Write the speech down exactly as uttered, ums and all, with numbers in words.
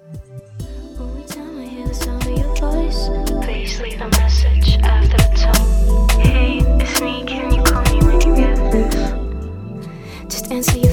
Only time I hear the sound of your voice. Please leave a message after the tone. Hey, it's me, can you call me when you get this? Just answer your